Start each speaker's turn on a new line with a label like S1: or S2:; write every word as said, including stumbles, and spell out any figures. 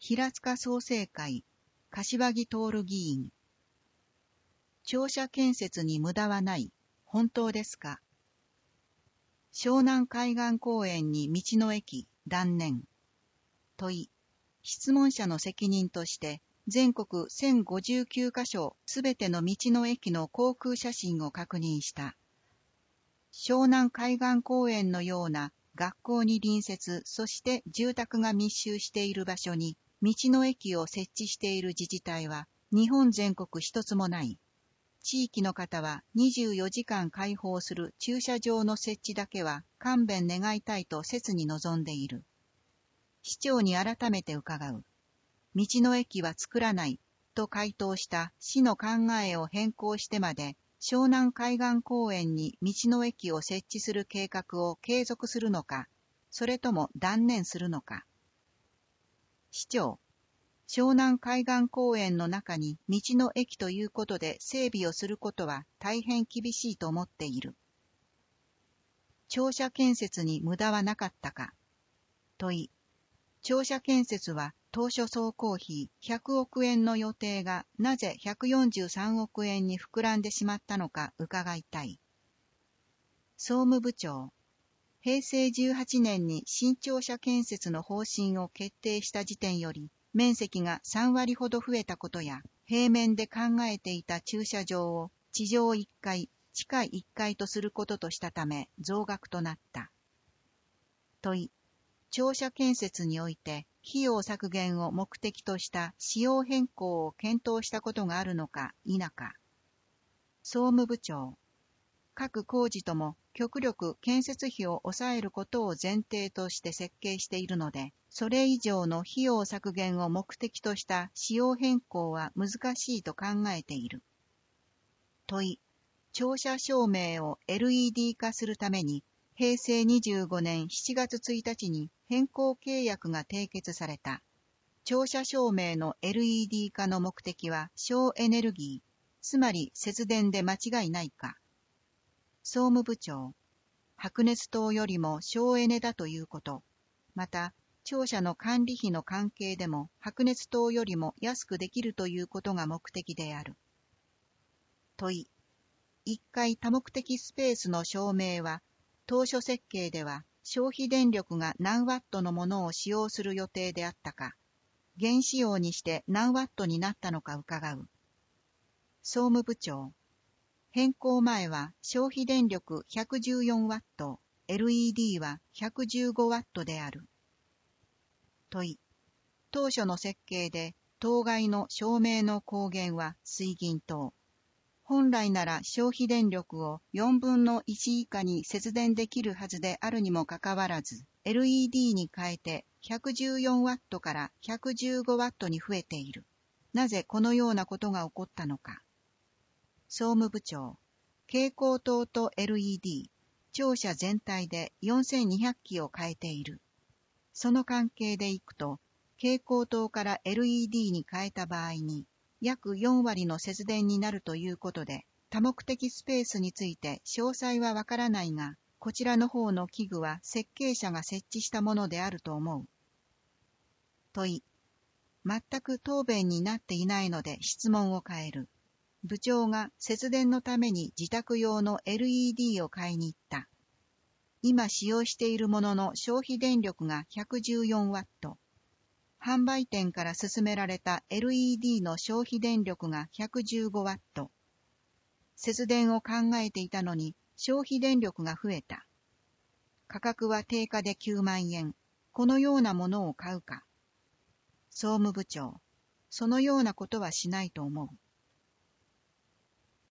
S1: 平塚創成会、柏木徹議員。庁舎建設に無駄はない。本当ですか？湘南海岸公園に道の駅、断念。問い。質問者の責任として、全国せんごじゅうきゅうカ所すべての道の駅の航空写真を確認した。湘南海岸公園のような学校に隣接、そして住宅が密集している場所に道の駅を設置している自治体は日本全国一つもない。地域の方はにじゅうよじかん開放する駐車場の設置だけは勘弁願いたいと切に望んでいる。市長に改めて伺う。道の駅は作らないと回答した市の考えを変更してまで湘南海岸公園に道の駅を設置する計画を継続するのか、それとも断念するのか。市長、湘南海岸公園の中に道の駅ということで整備をすることは大変厳しいと思っている。庁舎建設に無駄はなかったか。問い。庁舎建設は当初総工費ひゃくおくえんの予定がなぜひゃくよんじゅうさんおくえんに膨らんでしまったのか伺いたい。総務部長。へいせいじゅうはちねんに新庁舎建設の方針を決定した時点より面積がさんわりほど増えたことや平面で考えていた駐車場を地上いっかい、地下いっかいとすることとしたため増額となった。問い。庁舎建設において費用削減を目的とした仕様変更を検討したことがあるのか否か。総務部長。各工事とも極力建設費を抑えることを前提として設計しているので、それ以上の費用削減を目的とした仕様変更は難しいと考えている。問い。庁舎照明を エルイーディー 化するために、へいせいにじゅうごねんしちがつついたちに変更契約が締結された。庁舎照明の エルイーディー 化の目的は省エネルギー、つまり節電で間違いないか。総務部長。白熱灯よりも省エネだということ。また、庁舎の管理費の関係でも白熱灯よりも安くできるということが目的である。問い。いっかい多目的スペースの照明は、当初設計では消費電力が何ワットのものを使用する予定であったか、原子用にして何ワットになったのか伺う。総務部長。変更前は消費電力ひゃくじゅうよんワット、エルイーディー はひゃくじゅうごワットである。問い。当初の設計で当該の照明の光源は水銀灯。本来なら消費電力をよんぶんのいち以下に節電できるはずであるにもかかわらず、エルイーディー に変えてひゃくじゅうよんワットからひゃくじゅうごワットに増えている。なぜこのようなことが起こったのか。総務部長。蛍光灯と エルイーディー、庁舎全体でよんせんにひゃくきを変えている。その関係でいくと、蛍光灯から エルイーディー に変えた場合に、約よんわりの節電になるということで、多目的スペースについて詳細はわからないが、こちらの方の器具は設計者が設置したものであると思う。問い。全く答弁になっていないので質問を変える。部長が節電のために自宅用の エルイーディー を買いに行った。今使用しているものの消費電力がひゃくじゅうよんワット。販売店から勧められた エルイーディー の消費電力がひゃくじゅうごワット。節電を考えていたのに消費電力が増えた。価格は定価できゅうまんえん。このようなものを買うか。総務部長。そのようなことはしないと思う。